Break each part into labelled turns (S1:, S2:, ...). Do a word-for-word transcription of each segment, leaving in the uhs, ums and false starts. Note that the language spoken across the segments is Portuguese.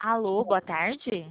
S1: Alô, boa tarde.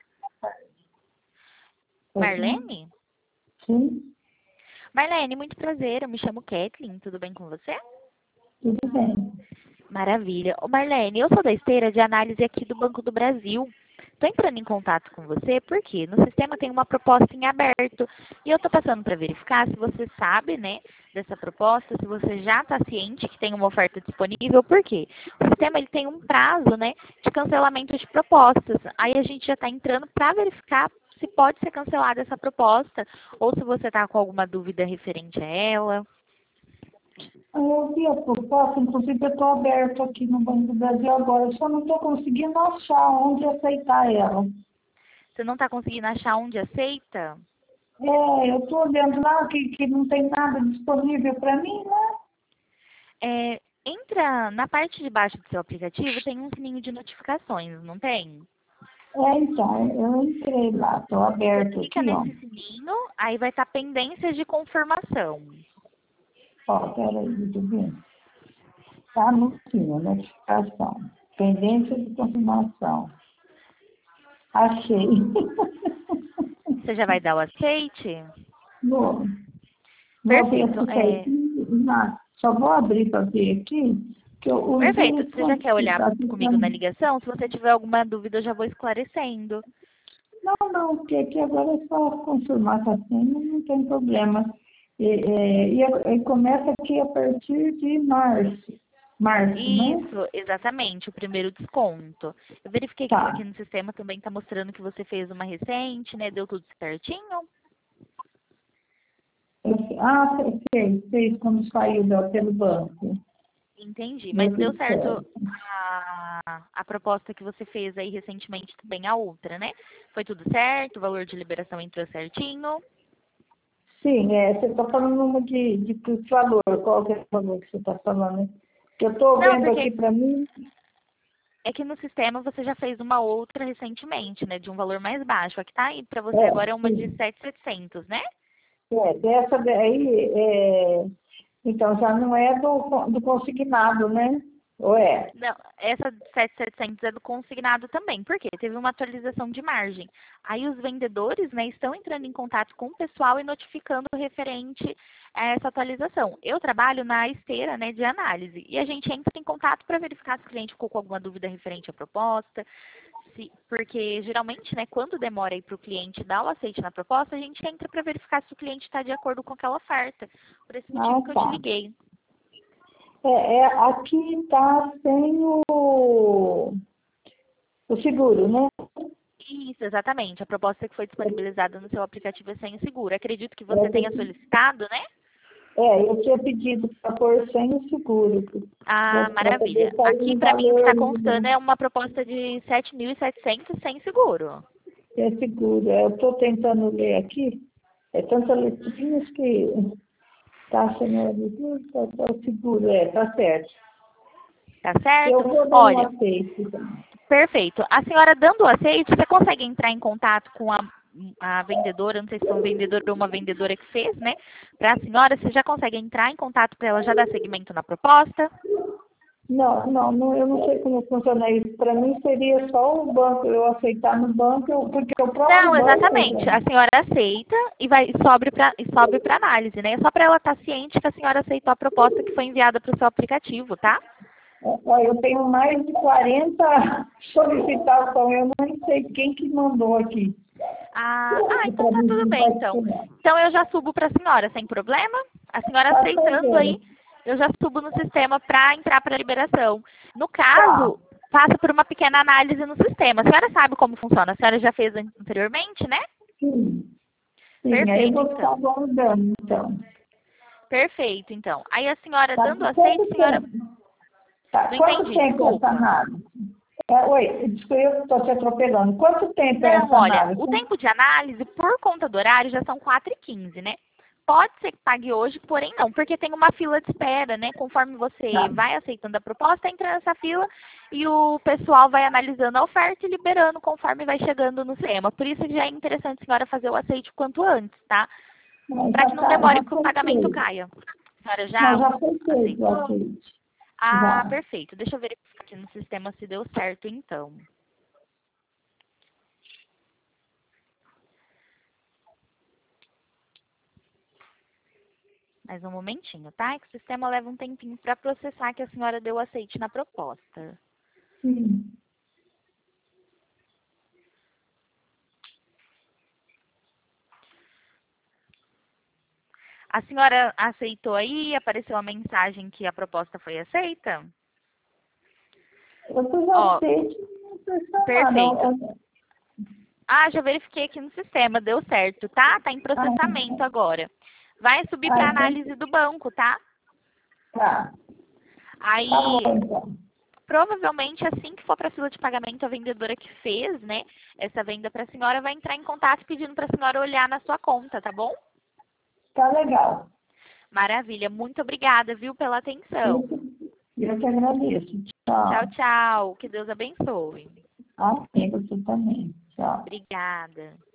S1: Marlene?
S2: Sim,
S1: Marlene, muito prazer. Eu me chamo Kathleen. Tudo bem com você?
S2: tudo bem.
S1: Maravilha. Ô, Marlene, eu sou da esteira de análise aqui do Banco do Brasil. Estou entrando em contato com você porque no sistema tem uma proposta em aberto e eu estou passando para verificar se você sabe, né, dessa proposta, se você já está ciente que tem uma oferta disponível, por quê? O sistema ele tem um prazo, né, de cancelamento de propostas. Aí a gente já está entrando para verificar se pode ser cancelada essa proposta ou se você está com alguma dúvida referente a ela.
S2: Eu vi a proposta, inclusive eu estou aberto aqui no Banco do Brasil agora, eu só não estou conseguindo achar onde aceitar ela.
S1: Você não está conseguindo achar onde aceita?
S2: É, eu estou olhando lá que, que não tem nada disponível para mim, né?
S1: É, entra na parte de baixo do seu aplicativo, tem um sininho de notificações, não tem?
S2: É, então, eu entrei lá, estou
S1: Você
S2: aberto
S1: clica
S2: aqui, ó.
S1: nesse sininho, aí vai estar pendências de confirmação.
S2: Ó, peraí, deixa eu ver. Está no sino, notificação. Pendência de confirmação. Achei.
S1: Você já vai dar o aceite?
S2: Vou, vou ver
S1: Perfeito.
S2: aqui
S1: É,
S2: certinho. Não, só vou abrir para ver aqui, que eu usei
S1: perfeito.
S2: o
S1: Você já quer olhar
S2: está
S1: comigo na
S2: ficando.
S1: ligação? Se você tiver alguma dúvida, eu já vou esclarecendo.
S2: Não, não, porque aqui agora é só confirmar a senha, não tem problema. E, é, e, e começa aqui a partir de março. Março, né?
S1: Isso, exatamente, o primeiro desconto. Eu verifiquei que
S2: Tá.
S1: aqui no sistema também está mostrando que você fez uma recente, né? Deu tudo certinho?
S2: Eu, ah, fez, fez quando saiu da, pelo banco.
S1: Entendi,
S2: Deu
S1: mas deu
S2: tudo
S1: certo
S2: certo.
S1: a, a proposta que você fez aí recentemente também, a outra, né? Foi tudo certo, o valor de liberação entrou certinho.
S2: Sim, é, você está falando uma de, de que valor, qual que é o valor que você está falando? Que eu estou
S1: Não,
S2: vendo aqui
S1: porque
S2: para mim,
S1: é que no sistema você já fez uma outra recentemente, né? De um valor mais baixo. A que tá aí para você
S2: é,
S1: agora é uma de
S2: sim,
S1: sete mil e setecentos, né?
S2: é, dessa daí, é, então já não é do, do consignado, né? Ou é?
S1: Não, essa sete mil e setecentos é do consignado também. Por quê? Teve uma atualização de margem. Aí os vendedores, né, estão entrando em contato com o pessoal e notificando referente a essa atualização. Eu trabalho na esteira, né, de análise e a gente entra em contato para verificar se o cliente ficou com alguma dúvida referente à proposta, se, porque geralmente, né, quando demora aí para o cliente dar o aceite na proposta, a gente entra para verificar se o cliente está de acordo com aquela oferta. Por esse
S2: Ah,
S1: motivo que eu te
S2: tá.
S1: liguei.
S2: É, é, aqui está sem o, o seguro, né?
S1: Isso, exatamente. A proposta que foi disponibilizada no seu aplicativo é sem o seguro. Acredito que você tenha
S2: Eu,
S1: solicitado, né?
S2: é, eu tinha pedido para pôr sem o seguro,
S1: Ah,
S2: para poder
S1: maravilha.
S2: sair
S1: Aqui,
S2: no
S1: para mim, o que está
S2: valor,
S1: constando é uma proposta de sete mil e setecentos sem seguro.
S2: é seguro. É, eu estou tentando ler aqui, é tantas letrinhas que taxa anual de juros, tá, tá seguro, é, tá certo.
S1: Tá
S2: Eu
S1: certo?
S2: vou dar um
S1: Olha,
S2: aceite. Então.
S1: perfeito. A senhora dando o aceite, você consegue entrar em contato com a, a vendedora, não sei se foi um vendedor ou uma vendedora que fez, né? Para a senhora, você já consegue entrar em contato para ela já dar seguimento na proposta?
S2: Não, não, não, eu não sei como funciona isso. Para mim seria só o banco, eu aceitar no banco, eu, porque o próprio
S1: Não,
S2: banco.
S1: exatamente. A senhora aceita e vai e sobe para e sobe para análise, né? É só para ela estar ciente que a senhora aceitou a proposta que foi enviada para o seu aplicativo, tá?
S2: Ó, eu tenho mais de quarenta solicitações, eu nem sei quem que mandou aqui.
S1: Ah, ah, então
S2: Para
S1: tá
S2: mim
S1: tudo bem, então.
S2: compartilhar.
S1: Então eu já subo para a senhora, sem problema. A senhora
S2: Tá
S1: aceitando aí,
S2: sabendo?
S1: eu já subo no sistema para entrar para liberação. No
S2: Tá.
S1: caso, passa por uma pequena análise no sistema. A senhora sabe como funciona? A senhora já fez anteriormente, né?
S2: Sim, sim, aí eu
S1: Perfeito,
S2: vou ficar
S1: então.
S2: aguardando, então.
S1: Perfeito, então. Aí a senhora
S2: Tá,
S1: dando aceite,
S2: quanto
S1: a senhora.
S2: tempo? Tá,
S1: Não
S2: quanto
S1: entendi,
S2: tempo é essa
S1: desculpa.
S2: análise? É, oi, desculpa, eu estou te atropelando. Quanto tempo é
S1: Não,
S2: essa
S1: olha,
S2: análise?
S1: o tempo de análise, por conta do horário, já são quatro e quinze, né? Pode ser que pague hoje, porém não, porque tem uma fila de espera, né? Conforme você
S2: Tá,
S1: vai aceitando a proposta, entra nessa fila e o pessoal vai analisando a oferta e liberando conforme vai chegando no sistema. Por isso que já é interessante a senhora fazer o aceite o quanto antes, tá?
S2: mas
S1: Para
S2: já,
S1: que não
S2: tá,
S1: demore
S2: já
S1: que o
S2: foi
S1: pagamento
S2: feito.
S1: caia. A senhora
S2: Não,
S1: já
S2: já foi feito o
S1: aceitou?
S2: aceite.
S1: Ah,
S2: Já.
S1: perfeito. Deixa eu verificar aqui no sistema se deu certo, então. Mais um momentinho, tá? É que o sistema leva um tempinho para processar que a senhora deu aceite na proposta.
S2: Sim.
S1: A senhora aceitou aí? Apareceu a mensagem que a proposta foi aceita?
S2: Eu pus
S1: Ó,
S2: aceite, não precisa
S1: perfeito.
S2: não.
S1: Ah, já verifiquei aqui no sistema, deu certo, tá? Tá em processamento agora. Vai subir
S2: Ah,
S1: para
S2: então
S1: análise do banco, tá?
S2: tá. Tá bom,
S1: Aí,
S2: então.
S1: provavelmente, assim que for para a fila de pagamento, a vendedora que fez, né, essa venda para a senhora vai entrar em contato pedindo para a senhora olhar na sua conta, tá bom?
S2: Tá legal.
S1: Maravilha. Muito obrigada, viu, pela atenção.
S2: Isso, eu que agradeço.
S1: Tchau,
S2: Tchau.
S1: tchau. Que Deus abençoe.
S2: Amém, você também. Tchau.
S1: Obrigada.